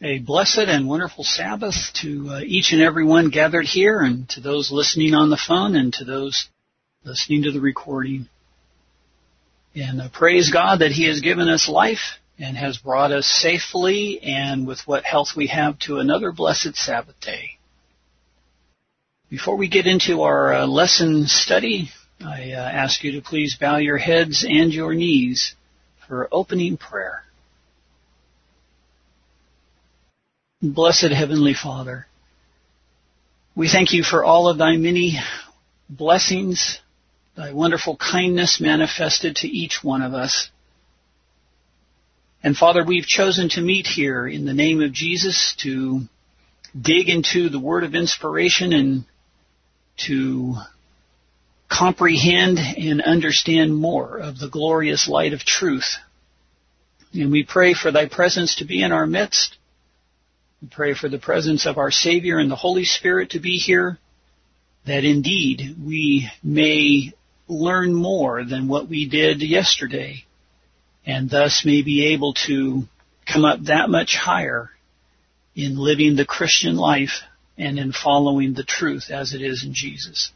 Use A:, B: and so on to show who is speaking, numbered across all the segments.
A: A blessed and wonderful Sabbath to each and every one gathered here, and to those listening on the phone, and to those listening to the recording. And praise God that He has given us life and has brought us safely and with what health we have to another blessed Sabbath day. Before we get into our lesson study, I ask you to please bow your heads and your knees for opening prayer. Blessed Heavenly Father, we thank you for all of thy many blessings, thy wonderful kindness manifested to each one of us. And Father, we've chosen to meet here in the name of Jesus to dig into the word of inspiration and to comprehend and understand more of the glorious light of truth. And we pray for thy presence to be in our midst. We pray for the presence of our Savior and the Holy Spirit to be here, that indeed we may learn more than what we did yesterday, and thus may be able to come up that much higher in living the Christian life and in following the truth as it is in Jesus.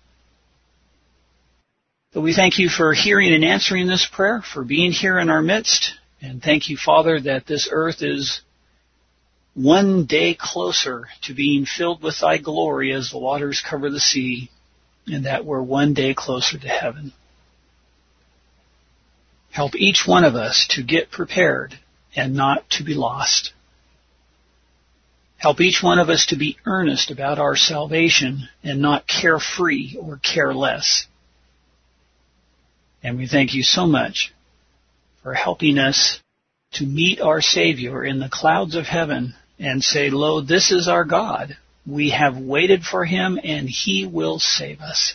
A: So we thank you for hearing and answering this prayer, for being here in our midst, and thank you, Father, that this earth is one day closer to being filled with thy glory as the waters cover the sea, and that we're one day closer to heaven. Help each one of us to get prepared and not to be lost. Help each one of us to be earnest about our salvation and not carefree or careless. And we thank you so much for helping us to meet our Savior in the clouds of heaven and say, lo, this is our God. We have waited for Him, and He will save us.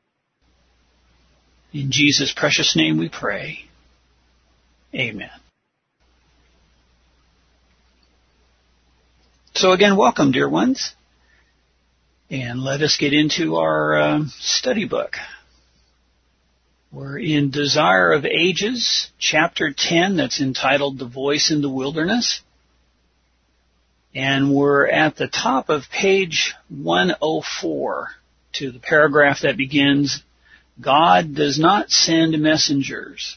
A: In Jesus' precious name we pray. Amen. So again, welcome, dear ones. And let us get into our study book. We're in Desire of Ages, chapter 10, that's entitled The Voice in the Wilderness. And we're at the top of page 104 to the paragraph that begins, God does not send messengers.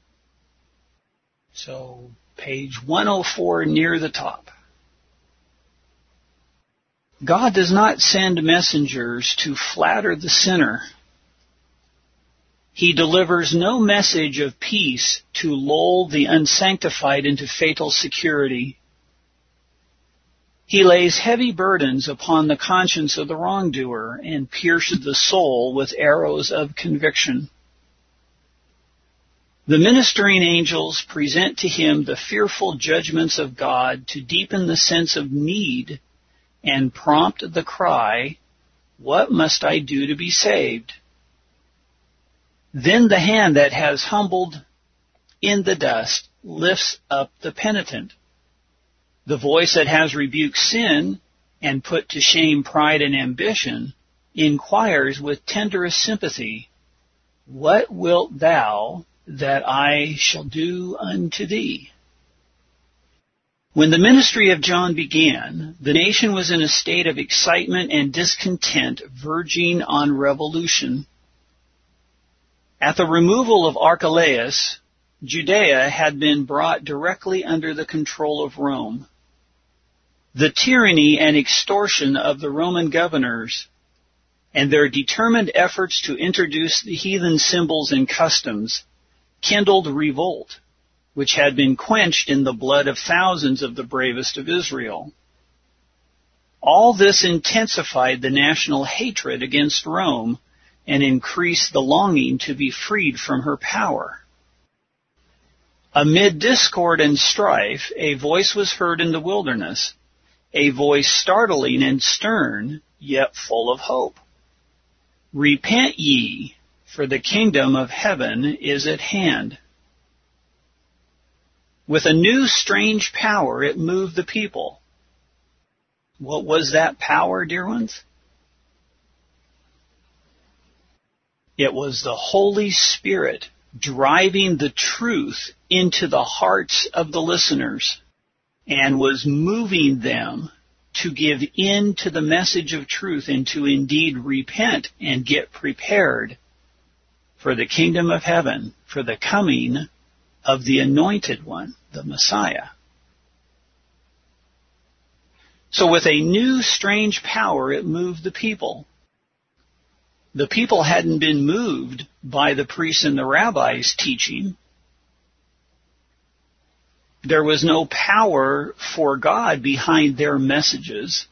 A: So page 104 near the top. God does not send messengers to flatter the sinner. He delivers no message of peace to lull the unsanctified into fatal security. He lays heavy burdens upon the conscience of the wrongdoer and pierces the soul with arrows of conviction. The ministering angels present to him the fearful judgments of God to deepen the sense of need and prompt the cry, what must I do to be saved? Then the hand that has humbled in the dust lifts up the penitent. The voice that has rebuked sin and put to shame pride and ambition inquires with tenderest sympathy, what wilt thou that I shall do unto thee? When the ministry of John began, the nation was in a state of excitement and discontent verging on revolution. At the removal of Archelaus, Judea had been brought directly under the control of Rome. The tyranny and extortion of the Roman governors and their determined efforts to introduce the heathen symbols and customs kindled revolt, which had been quenched in the blood of thousands of the bravest of Israel. All this intensified the national hatred against Rome and increased the longing to be freed from her power. Amid discord and strife, a voice was heard in the wilderness, a voice startling and stern, yet full of hope. Repent ye, for the kingdom of heaven is at hand. With a new strange power, it moved the people. What was that power, dear ones? It was the Holy Spirit driving the truth into the hearts of the listeners. and was moving them to give in to the message of truth and to indeed repent and get prepared for the kingdom of heaven, for the coming of the Anointed One, the Messiah. So with a new strange power, it moved the people. The people hadn't been moved by the priests and the rabbis' teaching. There was no power for God behind their messages.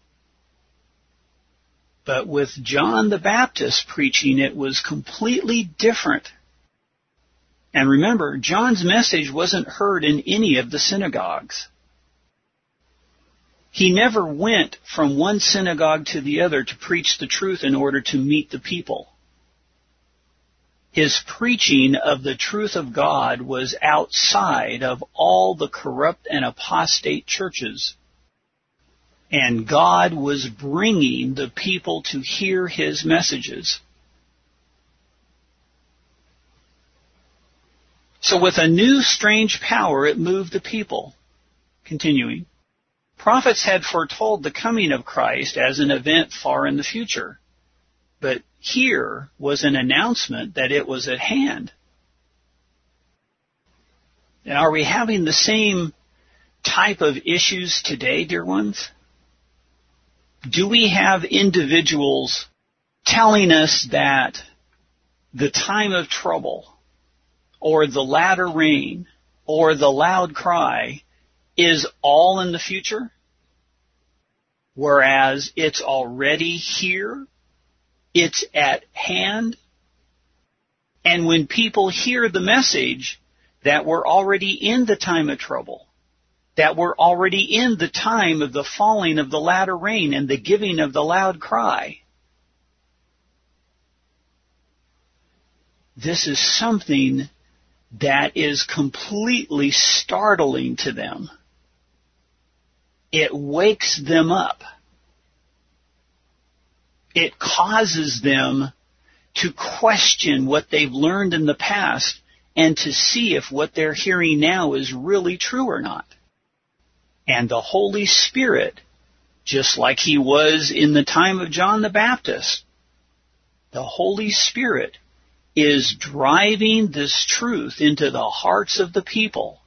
A: But with John the Baptist preaching, it was completely different. And remember, John's message wasn't heard in any of the synagogues. He never went from one synagogue to the other to preach the truth in order to meet the people. His preaching of the truth of God was outside of all the corrupt and apostate churches. And God was bringing the people to hear His messages. So with a new strange power, it moved the people. Continuing. Prophets had foretold the coming of Christ as an event far in the future. But here was an announcement that it was at hand. And are we having the same type of issues today, dear ones? Do we have individuals telling us that the time of trouble, or the latter rain, or the loud cry is all in the future, whereas it's already here, it's at hand? And when people hear the message that we're already in the time of trouble, that we're already in the time of the falling of the latter rain and the giving of the loud cry, this is something that is completely startling to them. It wakes them up. It causes them to question what they've learned in the past and to see if what they're hearing now is really true or not. And the Holy Spirit, just like He was in the time of John the Baptist, the Holy Spirit is driving this truth into the hearts of the people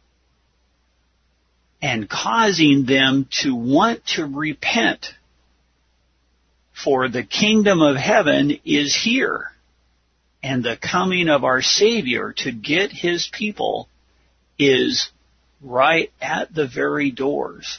A: and causing them to want to repent, for the kingdom of heaven is here, and the coming of our Savior to get His people is right at the very doors.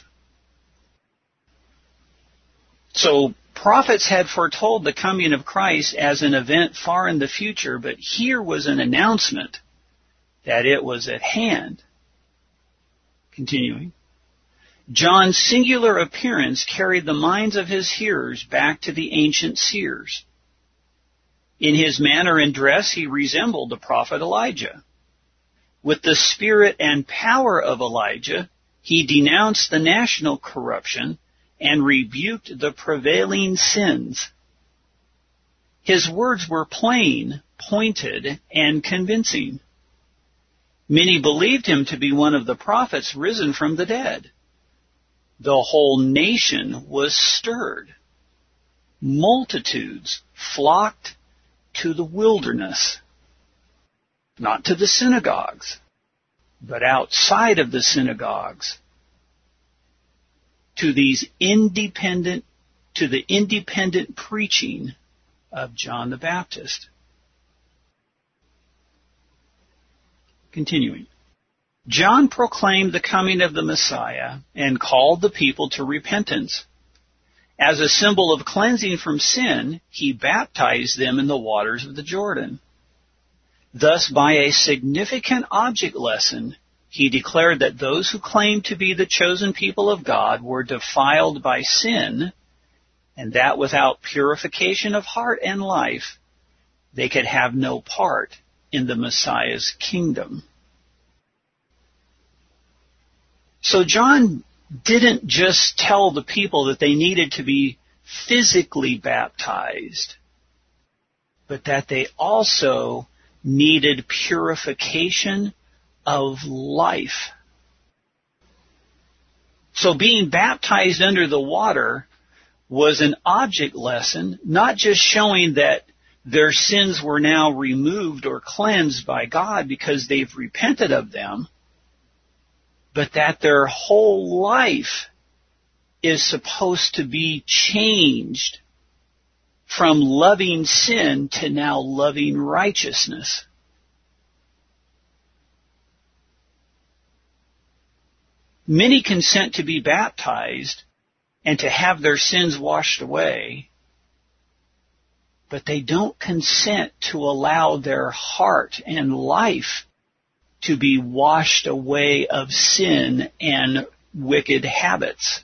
A: So prophets had foretold the coming of Christ as an event far in the future, but here was an announcement that it was at hand. Continuing. John's singular appearance carried the minds of his hearers back to the ancient seers. In his manner and dress, he resembled the prophet Elijah. With the spirit and power of Elijah, he denounced the national corruption and rebuked the prevailing sins. His words were plain, pointed, and convincing. Many believed him to be one of the prophets risen from the dead. The whole nation was stirred. Multitudes flocked to the wilderness, not to the synagogues, but outside of the synagogues, to the independent preaching of John the Baptist. Continuing. John proclaimed the coming of the Messiah and called the people to repentance. As a symbol of cleansing from sin, he baptized them in the waters of the Jordan. Thus, by a significant object lesson, he declared that those who claimed to be the chosen people of God were defiled by sin, and that without purification of heart and life, they could have no part in the Messiah's kingdom. So John didn't just tell the people that they needed to be physically baptized, but that they also needed purification of life. So being baptized under the water was an object lesson, not just showing that their sins were now removed or cleansed by God because they've repented of them, but that their whole life is supposed to be changed from loving sin to now loving righteousness. Many consent to be baptized and to have their sins washed away, but they don't consent to allow their heart and life to be washed away of sin and wicked habits.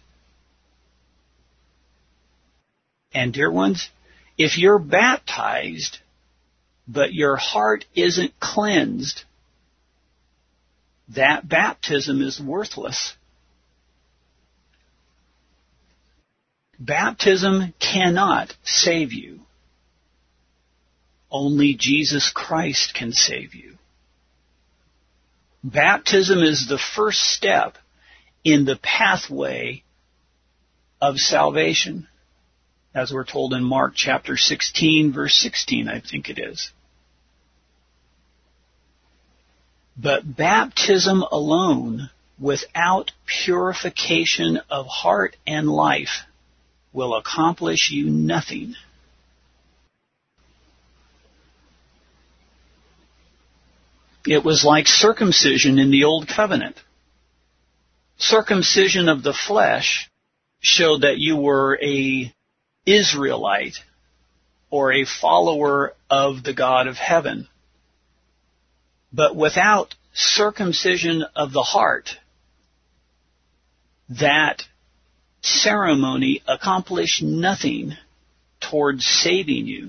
A: And dear ones, if you're baptized, but your heart isn't cleansed, that baptism is worthless. Baptism cannot save you. Only Jesus Christ can save you. Baptism is the first step in the pathway of salvation, as we're told in Mark chapter 16, verse 16, I think it is. But baptism alone, without purification of heart and life, will accomplish you nothing. It was like circumcision in the Old Covenant. Circumcision of the flesh showed that you were a Israelite or a follower of the God of heaven. But without circumcision of the heart, that ceremony accomplished nothing towards saving you.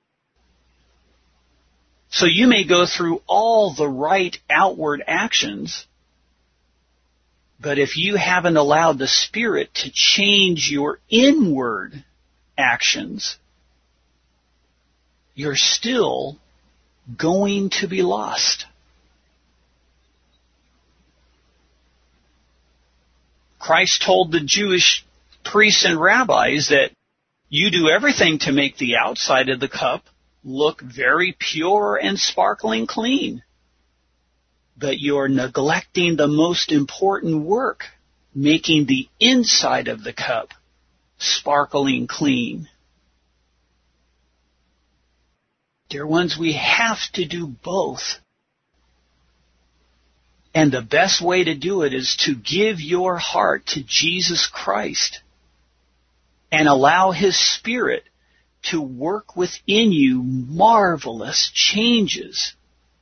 A: So you may go through all the right outward actions, but if you haven't allowed the Spirit to change your inward actions, you're still going to be lost. Christ told the Jewish priests and rabbis that you do everything to make the outside of the cup look very pure and sparkling clean, but you're neglecting the most important work, making the inside of the cup sparkling clean. Dear ones, we have to do both. And the best way to do it is to give your heart to Jesus Christ and allow His Spirit to work within you marvelous changes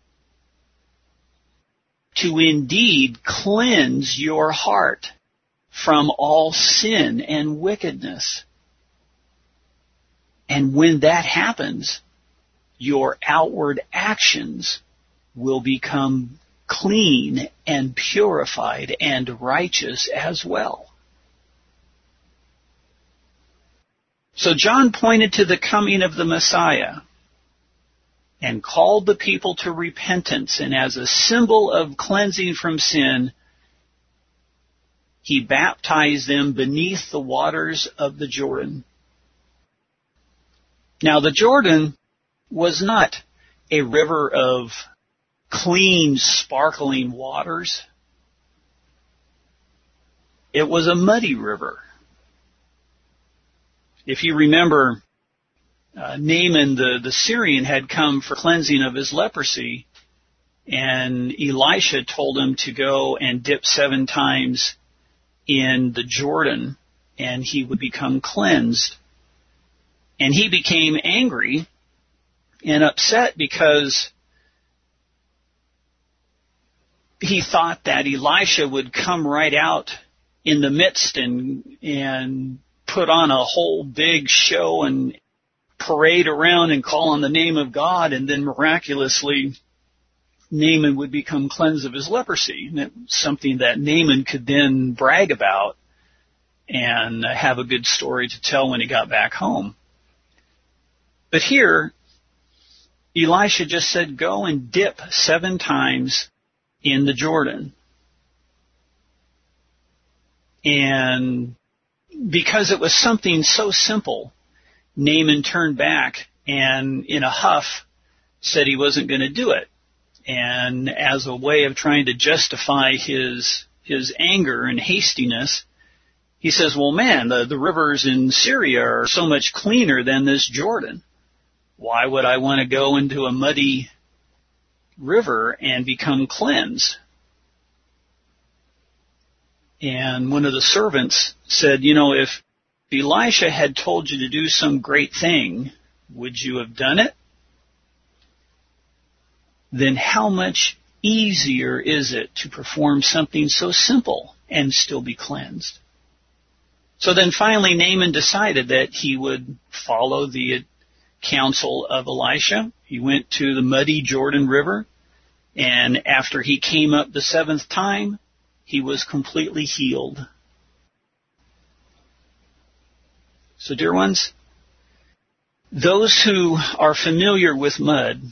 A: to indeed cleanse your heart from all sin and wickedness. And when that happens, your outward actions will become clean and purified and righteous as well. So John pointed to the coming of the Messiah and called the people to repentance, and as a symbol of cleansing from sin, he baptized them beneath the waters of the Jordan. Now the Jordan was not a river of clean, sparkling waters. It was a muddy river. If you remember, Naaman the Syrian had come for cleansing of his leprosy, and Elisha told him to go and dip 7 times in the Jordan, and he would become cleansed. And he became angry and upset because he thought that Elisha would come right out in the midst and put on a whole big show and parade around and call on the name of God, and then miraculously Naaman would become cleansed of his leprosy. And it was something that Naaman could then brag about and have a good story to tell when he got back home. But here, Elisha just said, go and dip 7 times in the Jordan. And because it was something so simple, Naaman turned back and in a huff said he wasn't going to do it. And as a way of trying to justify his anger and hastiness, he says, well, man, the rivers in Syria are so much cleaner than this Jordan. Why would I want to go into a muddy river and become cleansed? And one of the servants said, if Elisha had told you to do some great thing, would you have done it? Then how much easier is it to perform something so simple and still be cleansed? So then finally Naaman decided that he would follow the counsel of Elisha. He went to the muddy Jordan River, and after he came up the seventh time, he was completely healed. So dear ones, those who are familiar with mud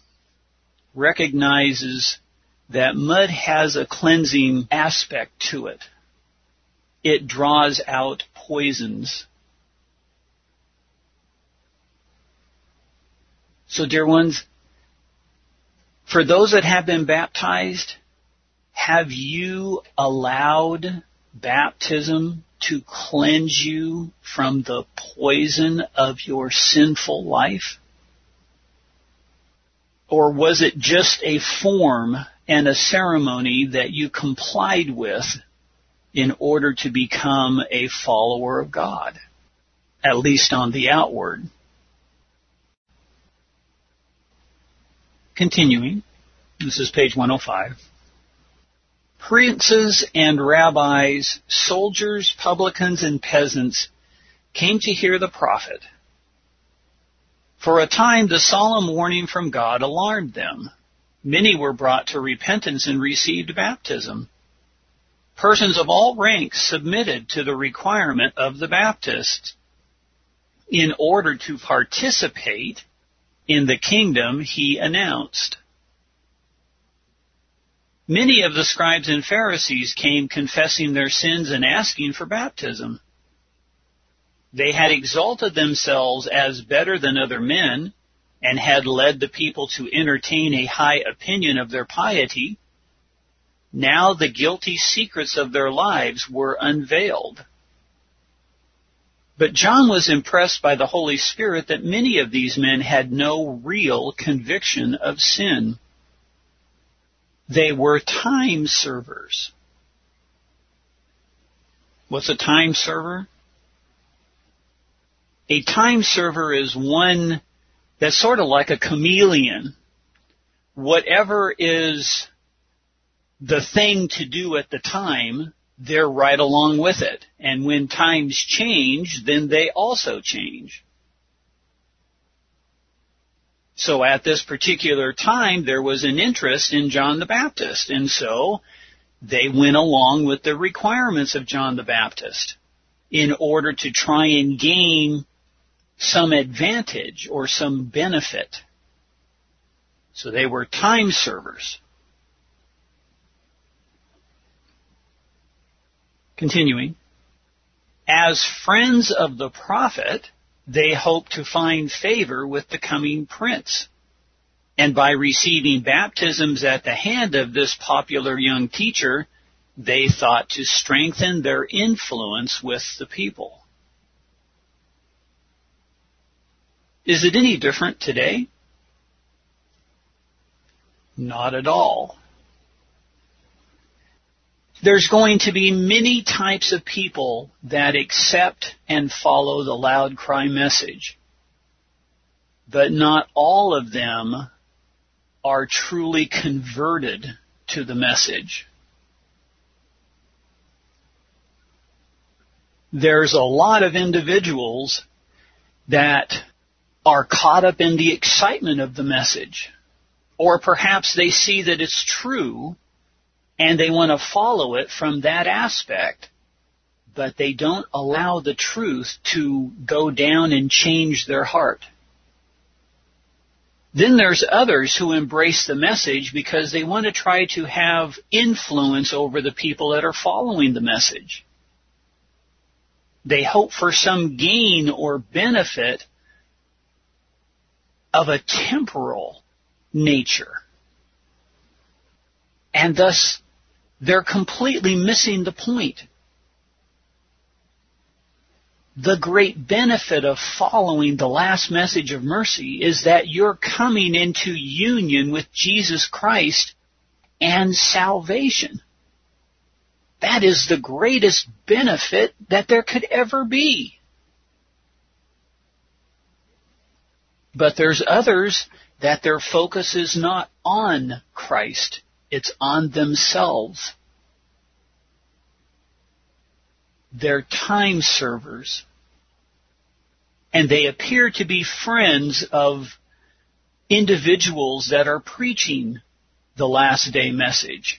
A: recognizes that mud has a cleansing aspect to it. It draws out poisons. So dear ones, for those that have been baptized, have you allowed baptism to cleanse you from the poison of your sinful life? Or was it just a form and a ceremony that you complied with in order to become a follower of God, at least on the outward? Continuing, this is page 105. Princes and rabbis, soldiers, publicans, and peasants came to hear the prophet. For a time, the solemn warning from God alarmed them. Many were brought to repentance and received baptism. Persons of all ranks submitted to the requirement of the Baptist. In order to participate in the kingdom he announced. Many of the scribes and Pharisees came confessing their sins and asking for baptism. They had exalted themselves as better than other men and had led the people to entertain a high opinion of their piety. Now the guilty secrets of their lives were unveiled. But John was impressed by the Holy Spirit that many of these men had no real conviction of sin. They were time servers. What's a time server? A time server is one that's sort of like a chameleon. Whatever is the thing to do at the time, they're right along with it. And when times change, then they also change. So at this particular time, there was an interest in John the Baptist. And so they went along with the requirements of John the Baptist in order to try and gain some advantage or some benefit. So they were time servers. Continuing, as friends of the prophet, they hoped to find favor with the coming prince. And by receiving baptisms at the hand of this popular young teacher, they thought to strengthen their influence with the people. Is it any different today? Not at all. There's going to be many types of people that accept and follow the loud cry message, but not all of them are truly converted to the message. There's a lot of individuals that are caught up in the excitement of the message, or perhaps they see that it's true and they want to follow it from that aspect, but they don't allow the truth to go down and change their heart. Then there's others who embrace the message because they want to try to have influence over the people that are following the message. They hope for some gain or benefit of a temporal nature. And thus, they're completely missing the point. The great benefit of following the last message of mercy is that you're coming into union with Jesus Christ and salvation. That is the greatest benefit that there could ever be. But there's others that their focus is not on Christ. It's on themselves. They're time servers. And they appear to be friends of individuals that are preaching the last day message.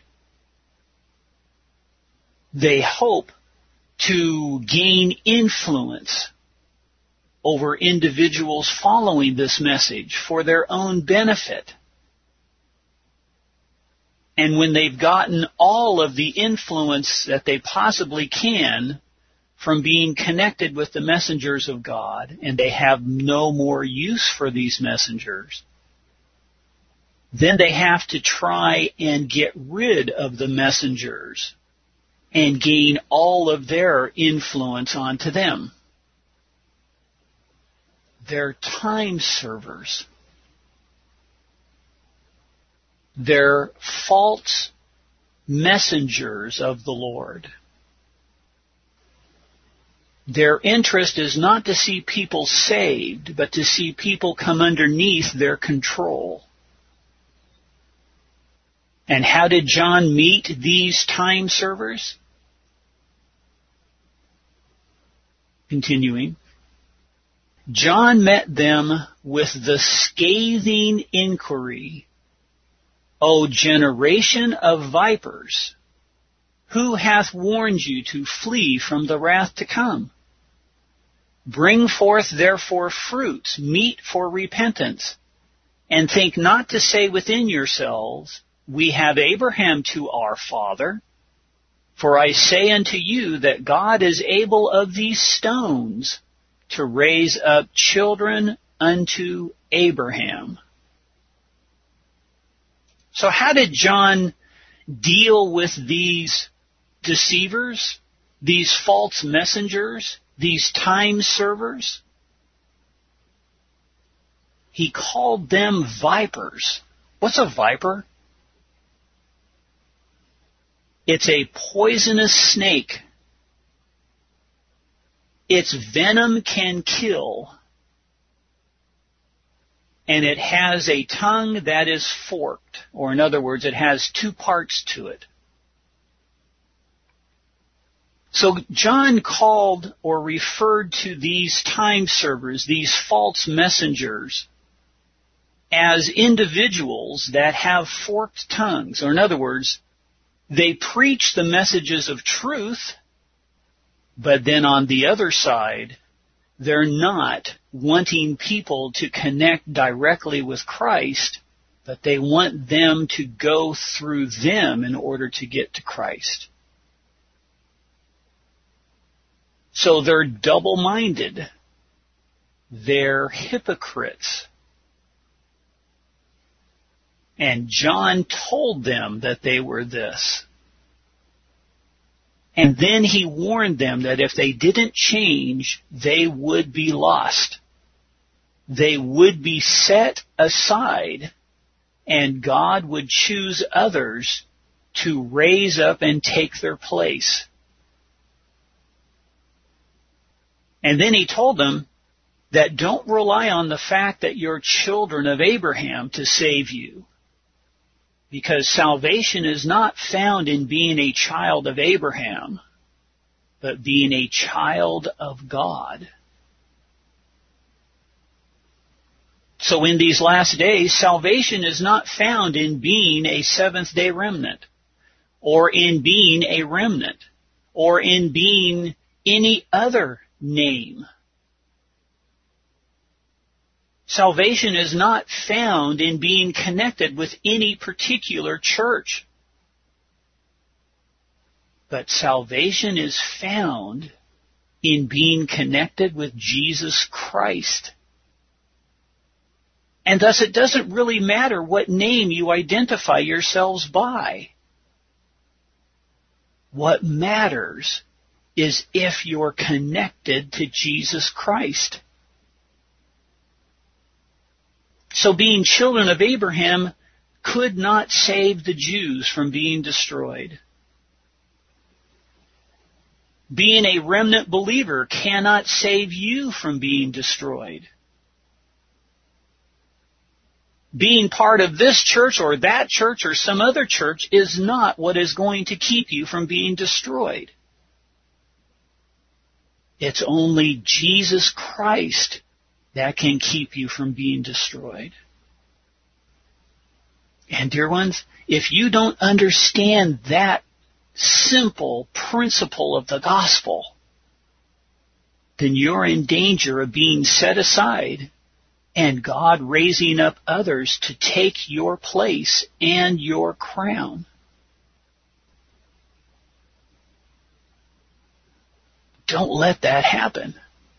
A: They hope to gain influence over individuals following this message for their own benefit. And when they've gotten all of the influence that they possibly can from being connected with the messengers of God, and they have no more use for these messengers, then they have to try and get rid of the messengers and gain all of their influence onto them. They're time servers. They're false messengers of the Lord. Their interest is not to see people saved, but to see people come underneath their control. And how did John meet these time servers? Continuing. John met them with the scathing inquiry, O generation of vipers, who hath warned you to flee from the wrath to come? Bring forth therefore fruits, meet for repentance, and think not to say within yourselves, We have Abraham to our father. For I say unto you that God is able of these stones to raise up children unto Abraham. So how did John deal with these deceivers, these false messengers, these time servers? He called them vipers. What's a viper? It's a poisonous snake. Its venom can kill. And it has a tongue that is forked. Or in other words, it has two parts to it. So John called or referred to these time servers, these false messengers, as individuals that have forked tongues. Or in other words, they preach the messages of truth, but then on the other side, they're not wanting people to connect directly with Christ, but they want them to go through them in order to get to Christ. So they're double-minded. They're hypocrites. And John told them that they were this. And then he warned them that if they didn't change, they would be lost. They would be set aside, and God would choose others to raise up and take their place. And then he told them that don't rely on the fact that you're children of Abraham to save you. Because salvation is not found in being a child of Abraham, but being a child of God. So in these last days, salvation is not found in being a Seventh-day remnant, or in being a remnant, or in being any other name. Salvation is not found in being connected with any particular church. But salvation is found in being connected with Jesus Christ. And thus it doesn't really matter what name you identify yourselves by. What matters is if you're connected to Jesus Christ. So being children of Abraham could not save the Jews from being destroyed. Being a remnant believer cannot save you from being destroyed. Being part of this church or that church or some other church is not what is going to keep you from being destroyed. It's only Jesus Christ that can keep you from being destroyed. And dear ones, if you don't understand that simple principle of the gospel, then you're in danger of being set aside and God raising up others to take your place and your crown. Don't let that happen.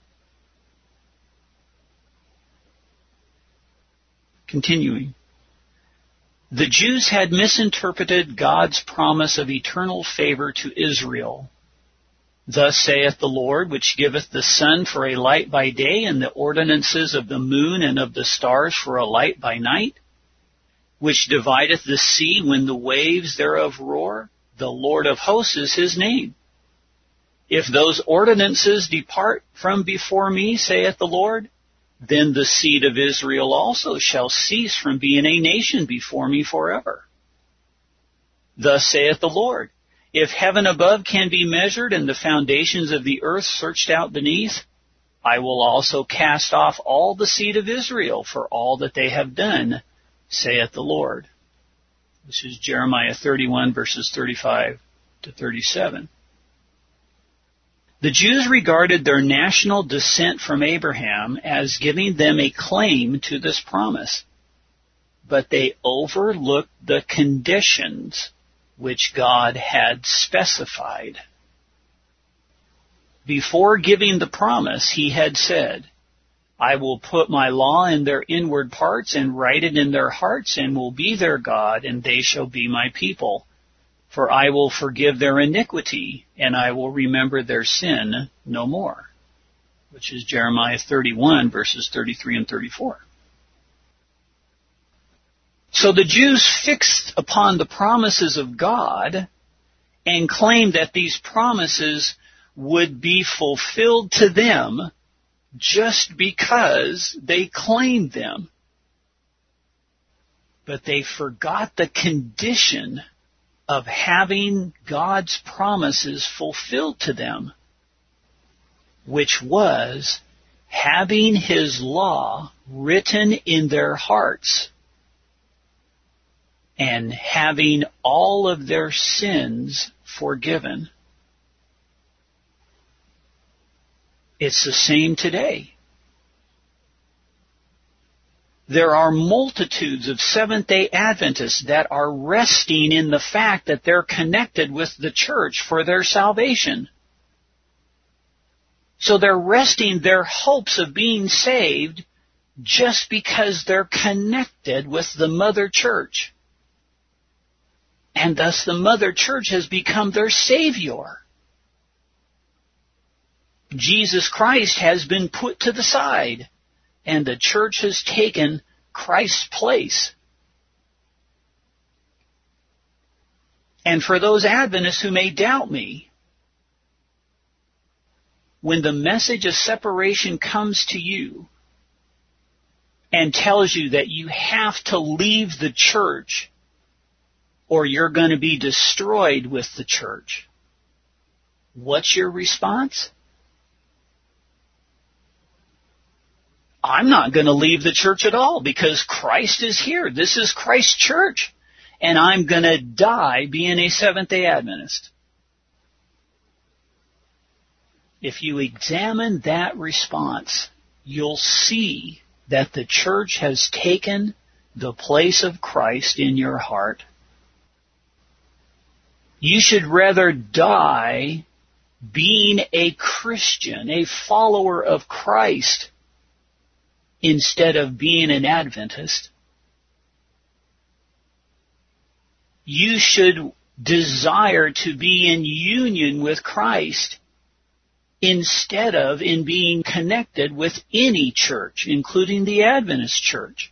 A: Continuing. The Jews had misinterpreted God's promise of eternal favor to Israel. Thus saith the Lord, which giveth the sun for a light by day, and the ordinances of the moon and of the stars for a light by night, which divideth the sea when the waves thereof roar. The Lord of hosts is his name. If those ordinances depart from before me, saith the Lord, then the seed of Israel also shall cease from being a nation before me forever. Thus saith the Lord, if heaven above can be measured and the foundations of the earth searched out beneath, I will also cast off all the seed of Israel for all that they have done, saith the Lord. This is Jeremiah 31, verses 35 to 37. The Jews regarded their national descent from Abraham as giving them a claim to this promise, but they overlooked the conditions which God had specified. Before giving the promise, he had said, I will put my law in their inward parts and write it in their hearts, and will be their God, and they shall be my people. For I will forgive their iniquity, and I will remember their sin no more. Which is Jeremiah 31, verses 33 and 34. So the Jews fixed upon the promises of God and claimed that these promises would be fulfilled to them just because they claimed them. But they forgot the condition of having God's promises fulfilled to them, which was having his law written in their hearts and having all of their sins forgiven. It's the same today. There are multitudes of Seventh-day Adventists that are resting in the fact that they're connected with the church for their salvation. So they're resting their hopes of being saved just because they're connected with the Mother Church. And thus the Mother Church has become their Savior. Jesus Christ has been put to the side, and the church has taken Christ's place. And for those Adventists who may doubt me, when the message of separation comes to you and tells you that you have to leave the church or you're going to be destroyed with the church, what's your response? I'm not going to leave the church at all because Christ is here. This is Christ's church. And I'm going to die being a Seventh-day Adventist. If you examine that response, you'll see that the church has taken the place of Christ in your heart. You should rather die being a Christian, a follower of Christ, instead of being an Adventist. You should desire to be in union with Christ instead of in being connected with any church, including the Adventist church.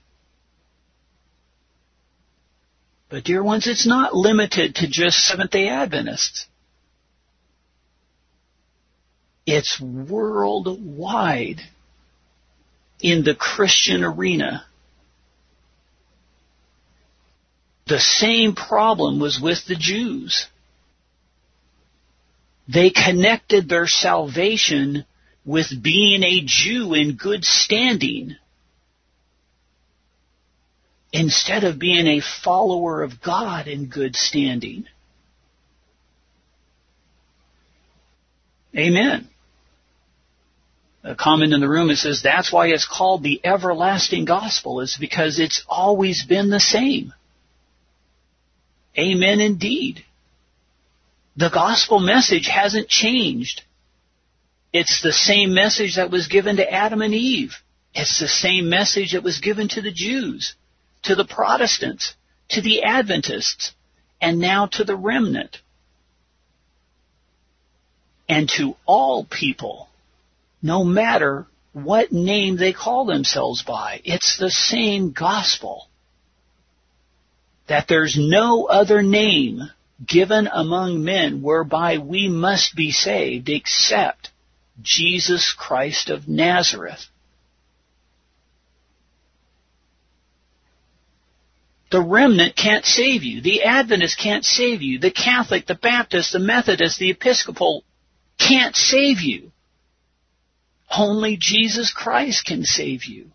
A: But dear ones, it's not limited to just Seventh-day Adventists. It's worldwide in the Christian arena. The same problem was with the Jews. They connected their salvation with being a Jew in good standing instead of being a follower of God in good standing. Amen. A comment in the room, it says, that's why it's called the everlasting gospel. It's because it's always been the same. Amen indeed. The gospel message hasn't changed. It's the same message that was given to Adam and Eve. It's the same message that was given to the Jews, to the Protestants, to the Adventists, and now to the remnant. And to all people, no matter what name they call themselves by, it's the same gospel. That there's no other name given among men whereby we must be saved except Jesus Christ of Nazareth. The remnant can't save you. The Adventist can't save you. The Catholic, the Baptist, the Methodist, the Episcopal can't save you. Only Jesus Christ can save you.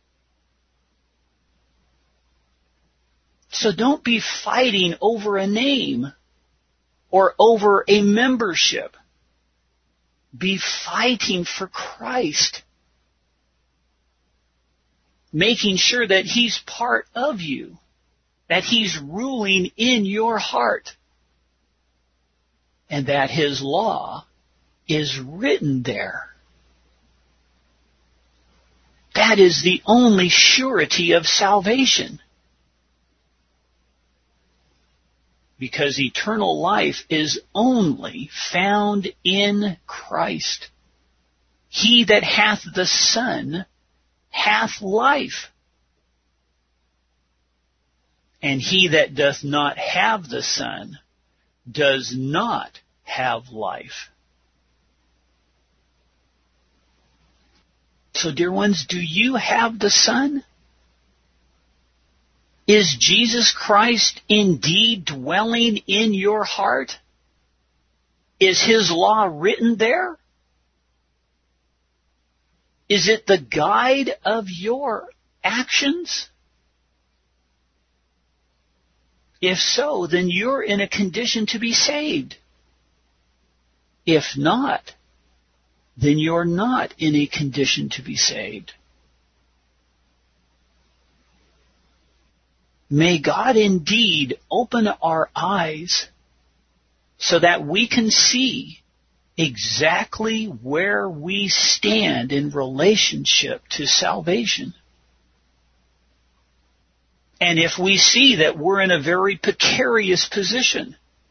A: So don't be fighting over a name or over a membership. Be fighting for Christ. Making sure that He's part of you. That He's ruling in your heart. And that His law is written there. That is the only surety of salvation. Because eternal life is only found in Christ. He that hath the Son hath life. And he that doth not have the Son does not have life. So, dear ones, do you have the Son? Is Jesus Christ indeed dwelling in your heart? Is His law written there? Is it the guide of your actions? If so, then you're in a condition to be saved. If not, then you're not in a condition to be saved. May God indeed open our eyes so that we can see exactly where we stand in relationship to salvation. And if we see that we're in a very precarious position,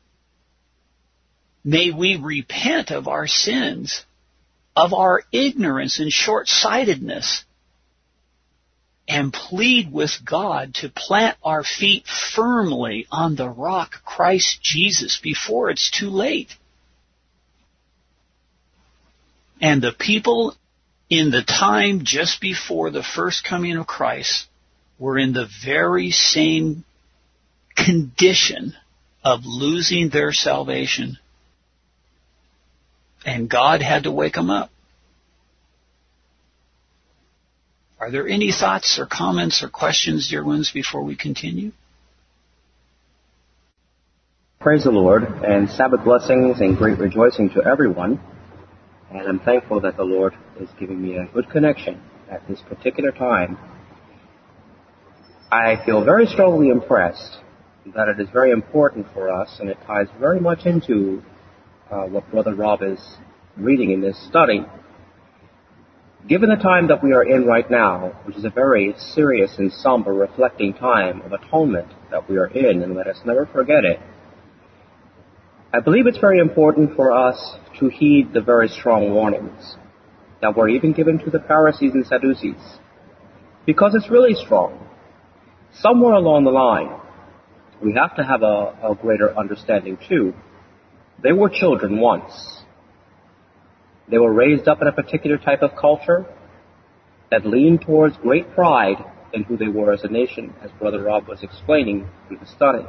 A: may we repent of our sins, of our ignorance and short-sightedness, and plead with God to plant our feet firmly on the rock, Christ Jesus, before it's too late. And the people in the time just before the first coming of Christ were in the very same condition of losing their salvation. And God had to wake them up. Are there any thoughts or comments or questions, dear ones, before we continue?
B: Praise the Lord, and Sabbath blessings and great rejoicing to everyone. And I'm thankful that the Lord is giving me a good connection at this particular time. I feel very strongly impressed that it is very important for us, and it ties very much into what Brother Rob is reading in this study. Given the time that we are in right now, which is a very serious and somber reflecting time of atonement that we are in, and let us never forget it, I believe it's very important for us to heed the very strong warnings that were even given to the Pharisees and Sadducees, because it's really strong. Somewhere along the line, we have to have a greater understanding too. They were children once. They were raised up in a particular type of culture that leaned towards great pride in who they were as a nation, as Brother Rob was explaining through the study.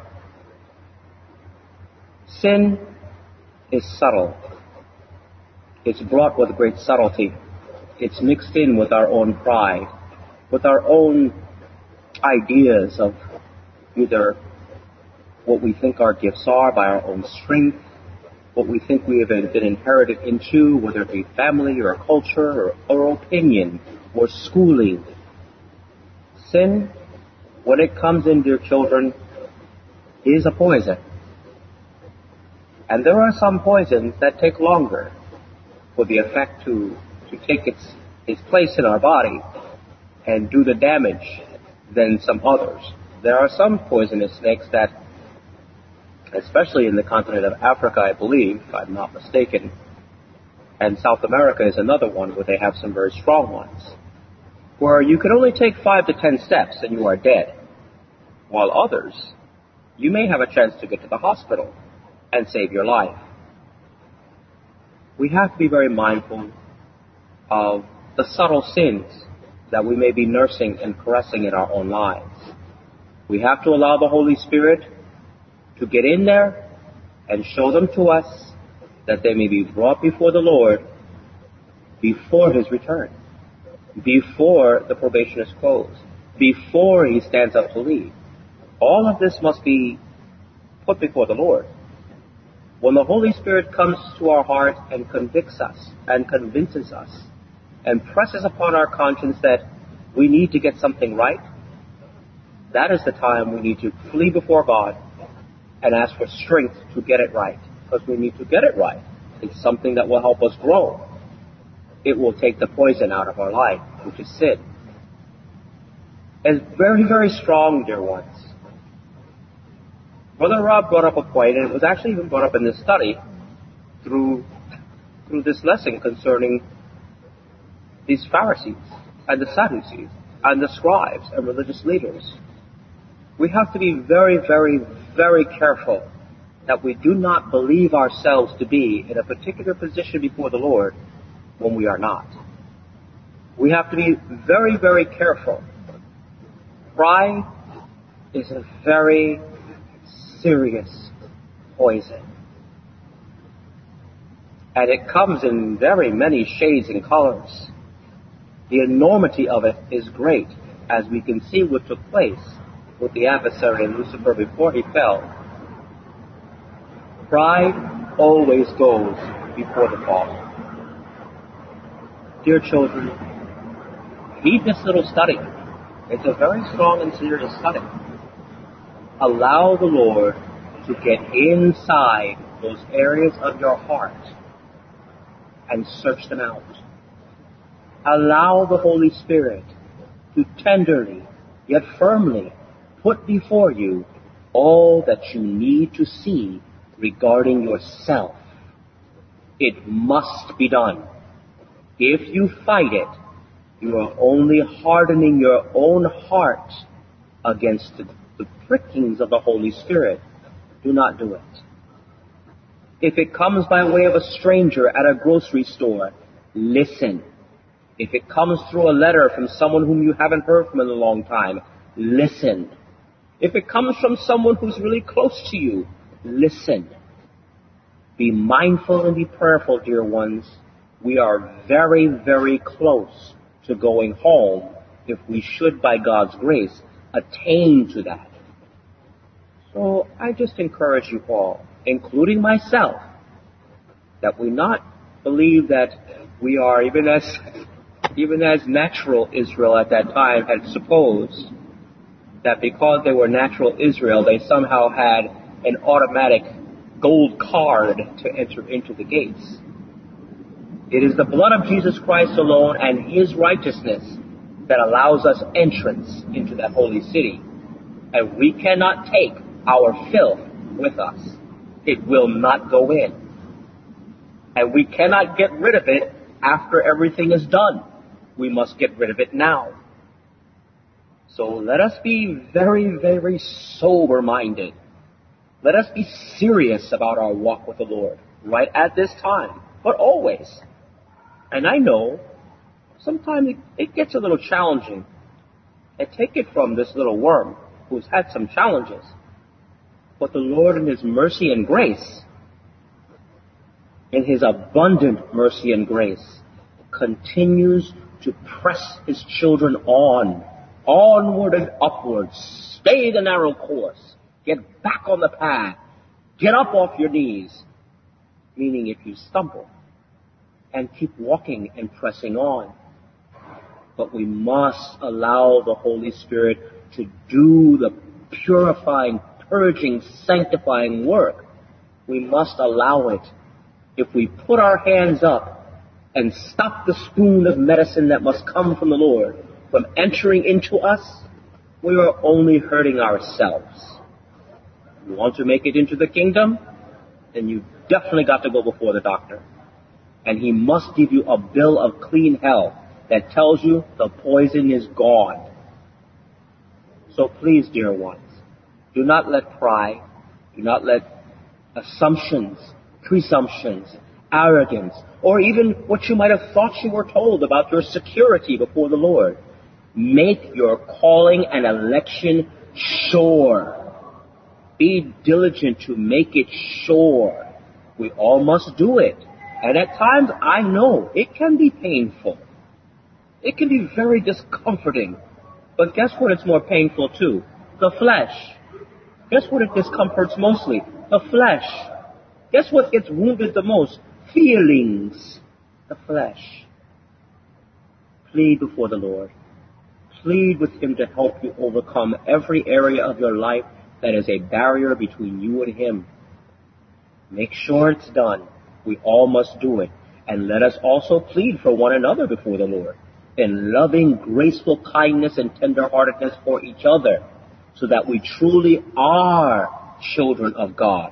B: Sin is subtle. It's brought with great subtlety. It's mixed in with our own pride, with our own ideas of either what we think our gifts are by our own strength, what we think we have been inherited into, whether it be family or culture or opinion or schooling. Sin, when it comes in, dear children, is a poison. And there are some poisons that take longer for the effect to take its place in our body and do the damage than some others. There are some poisonous snakes that, especially in the continent of Africa, I believe, if I'm not mistaken, and South America is another one where they have some very strong ones, where you can only take 5 to 10 steps and you are dead, while others, you may have a chance to get to the hospital and save your life. We have to be very mindful of the subtle sins that we may be nursing and caressing in our own lives. We have to allow the Holy Spirit to get in there and show them to us that they may be brought before the Lord before His return, before the probation is closed, before He stands up to leave. All of this must be put before the Lord. When the Holy Spirit comes to our heart and convicts us and convinces us and presses upon our conscience that we need to get something right, that is the time we need to flee before God and ask for strength to get it right, because we need to get it right. It's something that will help us grow. It will take the poison out of our life, which is sin. It's very, very strong, dear ones. Brother Rob brought up a point, and it was actually even brought up in this study through this lesson concerning these Pharisees and the Sadducees and the scribes and religious leaders. We have to be very, very, very careful that we do not believe ourselves to be in a particular position before the Lord when we are not. We have to be very, very careful. Pride is a very serious poison. And it comes in very many shades and colors. The enormity of it is great, as we can see what took place with the adversary and Lucifer before he fell. Pride always goes before the fall. Dear children, heed this little study. It's a very strong and serious study. Allow the Lord to get inside those areas of your heart and search them out. Allow the Holy Spirit to tenderly, yet firmly, put before you all that you need to see regarding yourself. It must be done. If you fight it, you are only hardening your own heart against the prickings of the Holy Spirit. Do not do it. If it comes by way of a stranger at a grocery store, listen. If it comes through a letter from someone whom you haven't heard from in a long time, listen. If it comes from someone who's really close to you, listen. Be mindful and be prayerful, dear ones. We are very, very close to going home if we should, by God's grace, attain to that. So I just encourage you all, including myself, that we not believe that we are, even as natural Israel at that time had supposed, that because they were natural Israel, they somehow had an automatic gold card to enter into the gates. It is the blood of Jesus Christ alone and His righteousness that allows us entrance into that holy city. And we cannot take our filth with us. It will not go in. And we cannot get rid of it after everything is done. We must get rid of it now. So let us be very, very sober-minded. Let us be serious about our walk with the Lord, right at this time, but always. And I know sometimes it gets a little challenging. And take it from this little worm who's had some challenges. But the Lord in His mercy and grace, in His abundant mercy and grace, continues to press His children onward and upwards. Stay the narrow course. Get back on the path. Get up off your knees. Meaning if you stumble, and keep walking and pressing on. But we must allow the Holy Spirit to do the purifying, purging, sanctifying work. We must allow it. If we put our hands up and stop the spoon of medicine that must come from the Lord from entering into us, we are only hurting ourselves. You want to make it into the kingdom? Then you definitely got to go before the doctor. And he must give you a bill of clean health that tells you the poison is gone. So please, dear ones, do not let pride, do not let assumptions, presumptions, arrogance, or even what you might have thought you were told about your security before the Lord, make your calling and election sure. Be diligent to make it sure. We all must do it. And at times, I know, it can be painful. It can be very discomforting. But guess what it's more painful to? The flesh. Guess what it discomforts mostly? The flesh. Guess what gets wounded the most? Feelings. The flesh. Plead before the Lord. Plead with Him to help you overcome every area of your life that is a barrier between you and Him. Make sure it's done. We all must do it. And let us also plead for one another before the Lord in loving, graceful kindness and tenderheartedness for each other, so that we truly are children of God.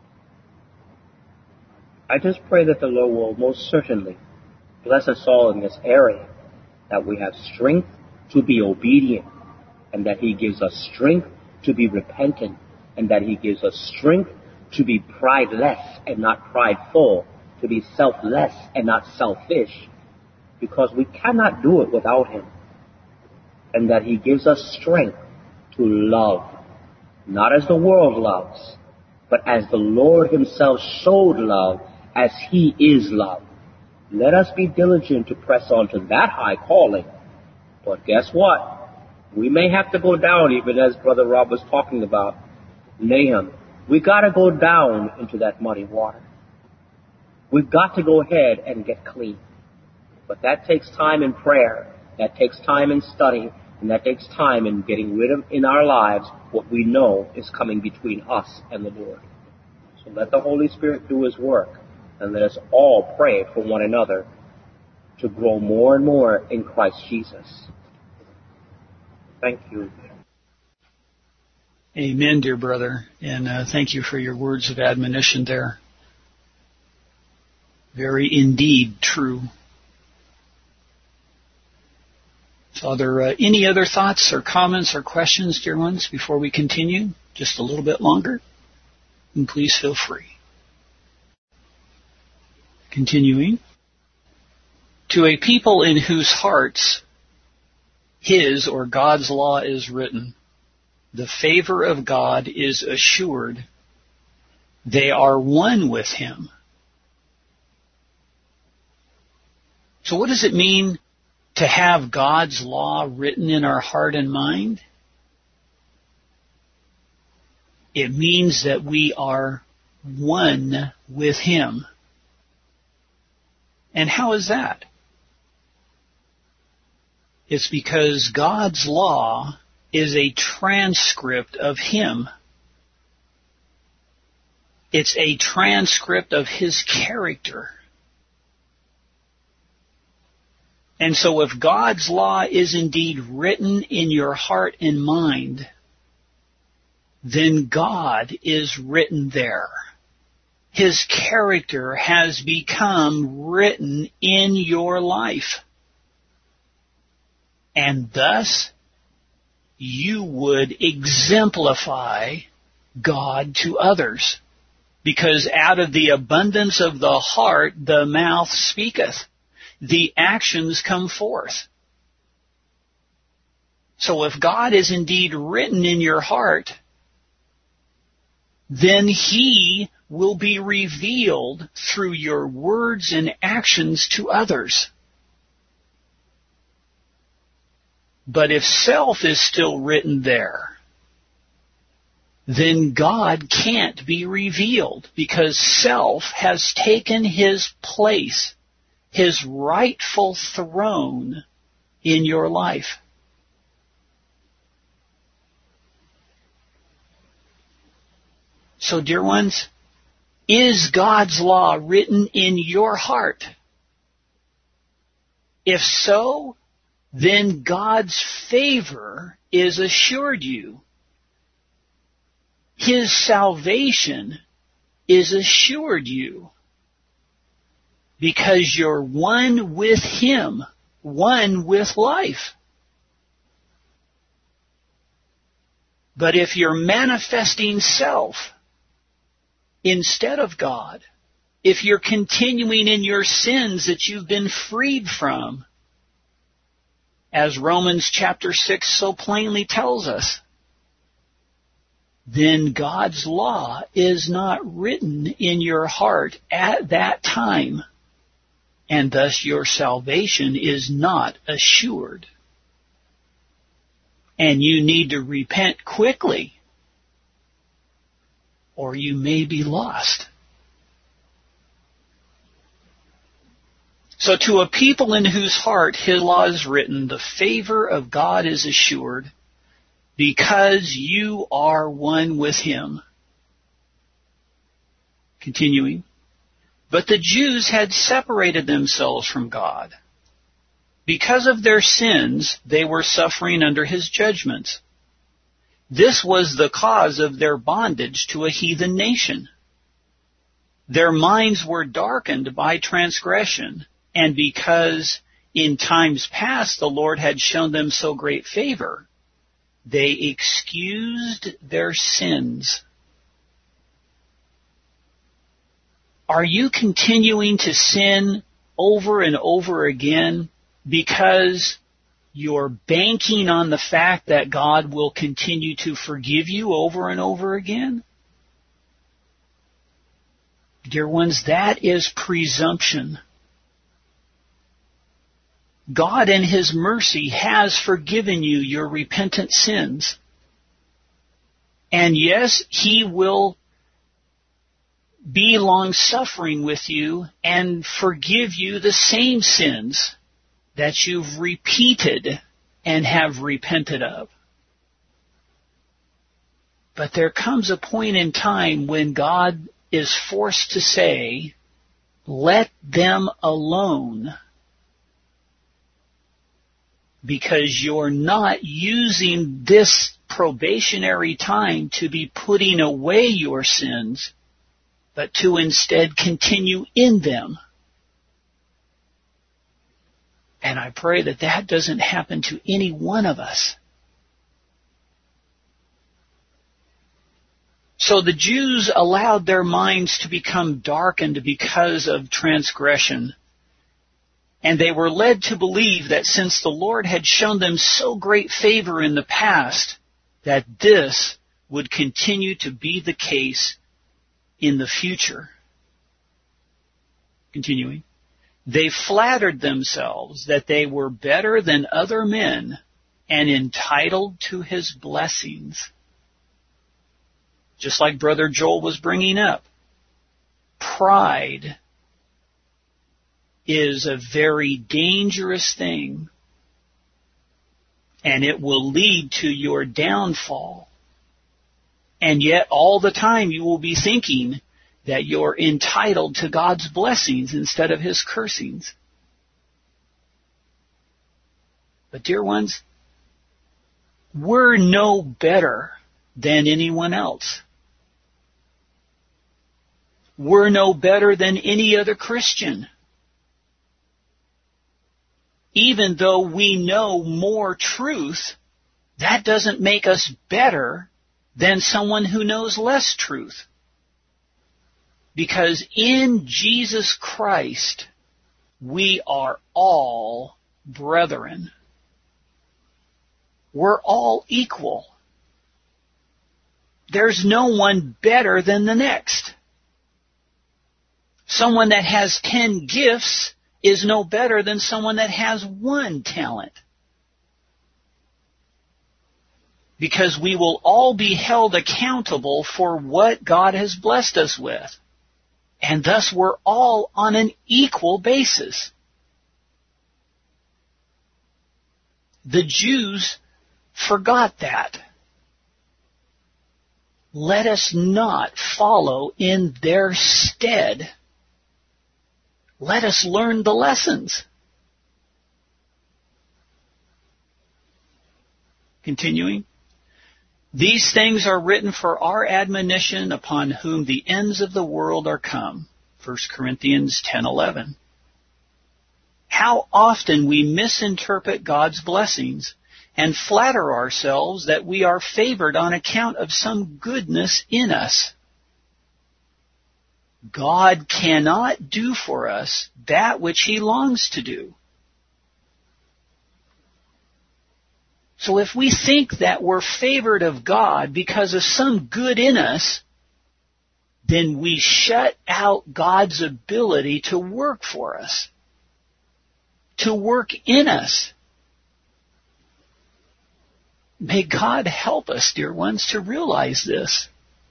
B: I just pray that the Lord will most certainly bless us all in this area, that we have strength to be obedient, and that He gives us strength to be repentant, and that He gives us strength to be prideless and not prideful, to be selfless and not selfish, because we cannot do it without Him. And that He gives us strength to love, not as the world loves, but as the Lord Himself showed love, as He is love. Let us be diligent to press on to that high calling. But guess what? We may have to go down, even as Brother Rob was talking about Nahum. We got to go down into that muddy water. We've got to go ahead and get clean. But that takes time in prayer. That takes time in study. And that takes time in getting rid of in our lives what we know is coming between us and the Lord. So let the Holy Spirit do His work. And let us all pray for one another to grow more and more in Christ Jesus. Thank you.
A: Amen, dear brother. And thank you for your words of admonition there. Very indeed true. Father, any other thoughts or comments or questions, dear ones, before we continue? Just a little bit longer? And please feel free. Continuing. To a people in whose hearts His or God's law is written, the favor of God is assured. They are one with Him. So what does it mean to have God's law written in our heart and mind? It means that we are one with Him. And how is that? It's because God's law is a transcript of Him. It's a transcript of His character. And so if God's law is indeed written in your heart and mind, then God is written there. His character has become written in your life. And thus, you would exemplify God to others. Because out of the abundance of the heart, the mouth speaketh. The actions come forth. So if God is indeed written in your heart, then He will be revealed through your words and actions to others. But if self is still written there, then God can't be revealed because self has taken His place, His rightful throne in your life. So, dear ones, is God's law written in your heart? If so, then God's favor is assured you. His salvation is assured you. Because you're one with Him, one with life. But if you're manifesting self instead of God, if you're continuing in your sins that you've been freed from, as Romans chapter 6 so plainly tells us, then God's law is not written in your heart at that time, and thus your salvation is not assured. And you need to repent quickly, or you may be lost. So to a people in whose heart His law is written, the favor of God is assured because you are one with Him. Continuing. But the Jews had separated themselves from God. Because of their sins, they were suffering under His judgments. This was the cause of their bondage to a heathen nation. Their minds were darkened by transgression, and because in times past the Lord had shown them so great favor, they excused their sins. Are you continuing to sin over and over again because you're banking on the fact that God will continue to forgive you over and over again? Dear ones, that is presumption. God in His mercy has forgiven you your repentant sins. And yes, He will be long-suffering with you and forgive you the same sins that you've repeated and have repented of. But there comes a point in time when God is forced to say, let them alone, because you're not using this probationary time to be putting away your sins, but to instead continue in them. And I pray that that doesn't happen to any one of us. So the Jews allowed their minds to become darkened because of transgression. And they were led to believe that since the Lord had shown them so great favor in the past, that this would continue to be the case in the future. Continuing. They flattered themselves that they were better than other men and entitled to His blessings. Just like Brother Joel was bringing up, pride is a very dangerous thing, and it will lead to your downfall. And yet all the time you will be thinking that you're entitled to God's blessings instead of His cursings. But dear ones, we're no better than anyone else. We're no better than any other Christian. Even though we know more truth, that doesn't make us better than someone who knows less truth. Because in Jesus Christ, we are all brethren. We're all equal. There's no one better than the next. Someone that has 10 gifts is no better than someone that has 1 talent. Because we will all be held accountable for what God has blessed us with. And thus we're all on an equal basis. The Jews forgot that. Let us not follow in their stead. Let us learn the lessons. Continuing. These things are written for our admonition, upon whom the ends of the world are come. 1 Corinthians 10:11. How often we misinterpret God's blessings and flatter ourselves that we are favored on account of some goodness in us. God cannot do for us that which He longs to do. So if we think that we're favored of God because of some good in us, then we shut out God's ability to work for us, to work in us. May God help us, dear ones, to realize this.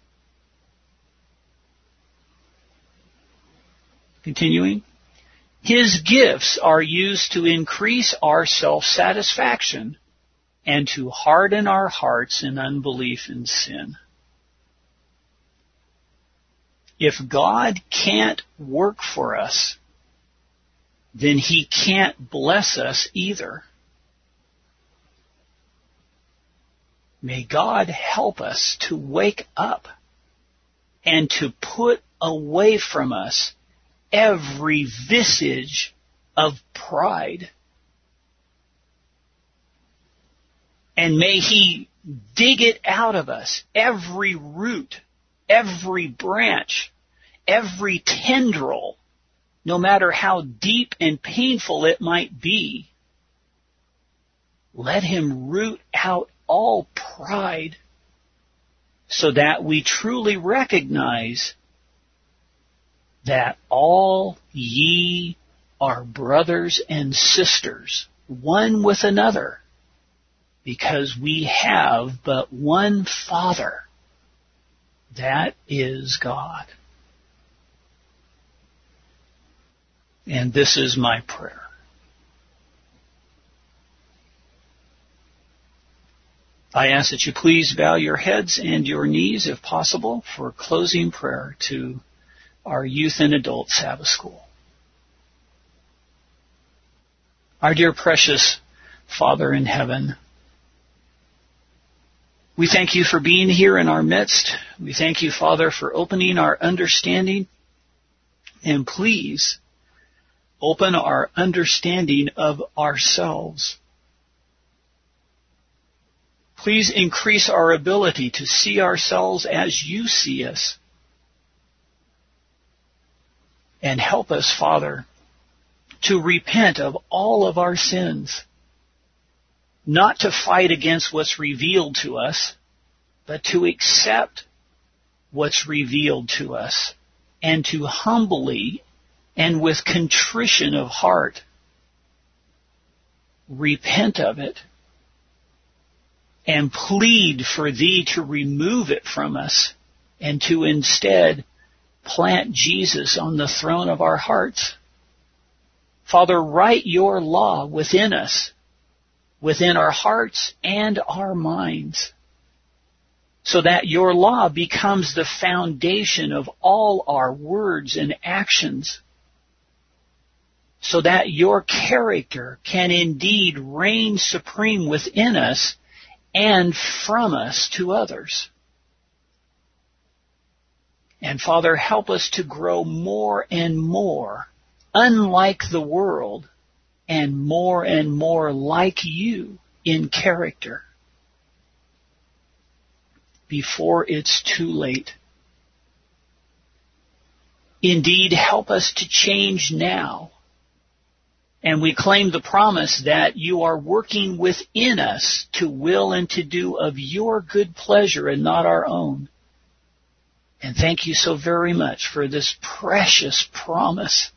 A: Continuing. His gifts are used to increase our self-satisfaction and to harden our hearts in unbelief and sin. If God can't work for us, then He can't bless us either. May God help us to wake up and to put away from us every vestige of pride. And may He dig it out of us, every root, every branch, every tendril, no matter how deep and painful it might be. Let Him root out all pride so that we truly recognize that all ye are brothers and sisters, one with another, because we have but one Father, that is God. And this is my prayer. I ask that you please bow your heads and your knees, if possible, for closing prayer to our youth and adult Sabbath school. Our dear precious Father in heaven, we thank you for being here in our midst. We thank you, Father, for opening our understanding. And please open our understanding of ourselves. Please increase our ability to see ourselves as you see us. And help us, Father, to repent of all of our sins. Not to fight against what's revealed to us, but to accept what's revealed to us, and to humbly and with contrition of heart repent of it and plead for Thee to remove it from us and to instead plant Jesus on the throne of our hearts. Father, write your law within us, within our hearts and our minds, so that your law becomes the foundation of all our words and actions. so that your character can indeed reign supreme within us and from us to others. And Father, help us to grow more and more unlike the world and more like you in character before it's too late. Indeed, help us to change now. And we claim the promise that you are working within us to will and to do of your good pleasure and not our own. And thank you so very much for this precious promise.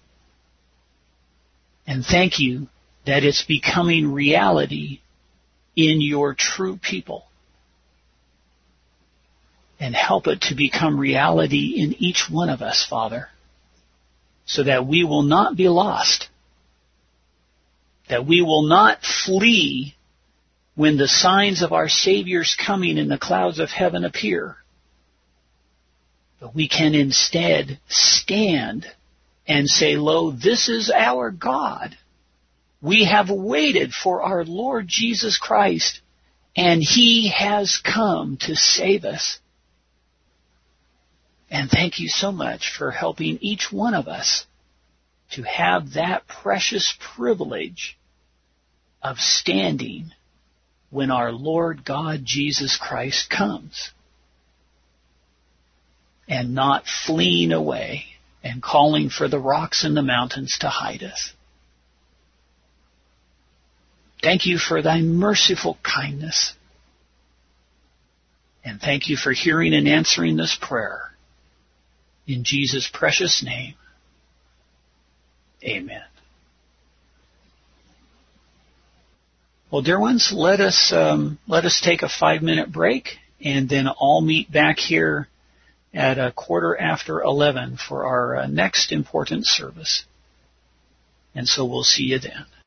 A: And thank you that it's becoming reality in your true people. And help it to become reality in each one of us, Father, so that we will not be lost, that we will not flee when the signs of our Savior's coming in the clouds of heaven appear, but we can instead stand and say, lo, this is our God. We have waited for our Lord Jesus Christ, and He has come to save us. And thank you so much for helping each one of us to have that precious privilege of standing when our Lord God Jesus Christ comes, and not fleeing away and calling for the rocks and the mountains to hide us. Thank you for thy merciful kindness. And thank you for hearing and answering this prayer. In Jesus' precious name, amen. Well, dear ones, let us take a 5-minute break and then all meet back here at 11:15 for our next important service. And so we'll see you then.